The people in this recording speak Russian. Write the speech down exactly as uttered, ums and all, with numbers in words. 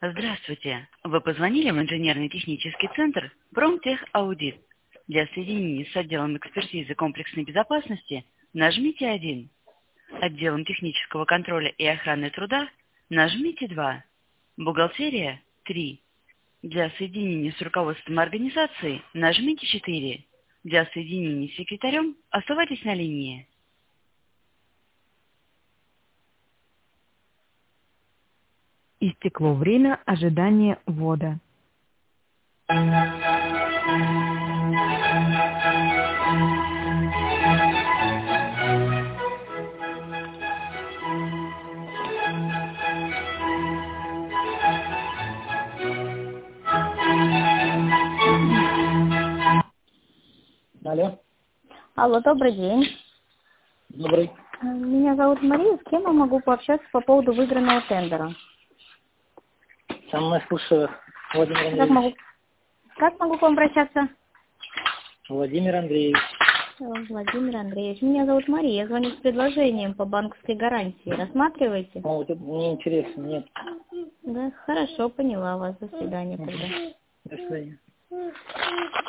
Здравствуйте. Вы позвонили в инженерный технический центр Промтехаудит. Для соединения с отделом экспертизы комплексной безопасности нажмите один. Отделом технического контроля и охраны труда нажмите два. Бухгалтерия три. Для соединения с руководством организации нажмите четыре. Для соединения с секретарем оставайтесь на линии. Истекло время ожидания ввода. Алло. Алло, добрый день. Добрый. Меня зовут Мария. С кем я могу пообщаться по поводу выигранного тендера? Со мной слушаю Владимир Как Андреевич. могу, как могу к вам обращаться? Владимир Андреевич. Владимир Андреевич. Меня зовут Мария. Я звоню с предложением по банковской гарантии. Рассматриваете? Ну, вот это мне интересно, нет. Да, хорошо, поняла вас. До свидания. Мгм. Тогда. До свидания.